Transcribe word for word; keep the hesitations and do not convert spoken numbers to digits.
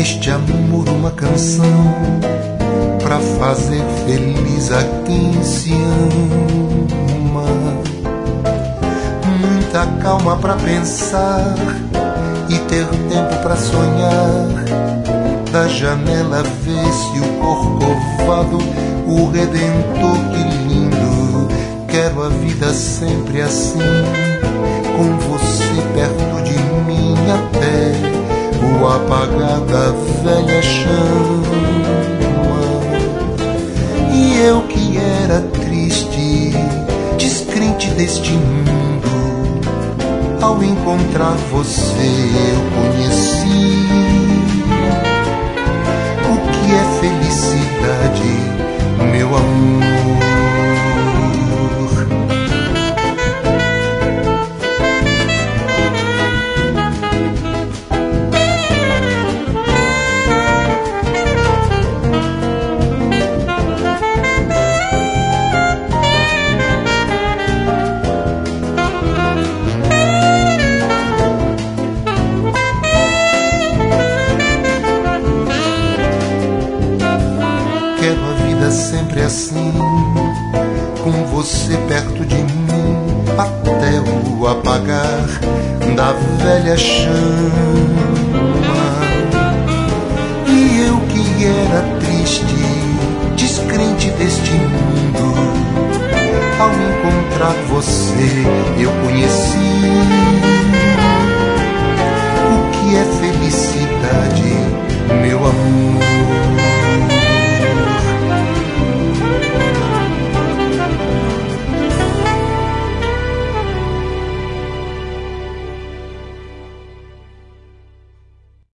deste amor uma canção pra fazer feliz a quem se ama. Muita calma pra pensar e ter tempo pra sonhar. Da janela vê-se o Corcovado, o Redentor, que lindo. Quero a vida sempre assim, com você perto de mim, até o apagar da velha chama. E eu que era triste, descrente deste mundo, ao encontrar você eu conheci o que é felicidade, meu amor. Sempre assim, com você perto de mim, até o apagar da velha chama. E eu que era triste, descrente deste mundo, ao encontrar você eu conheci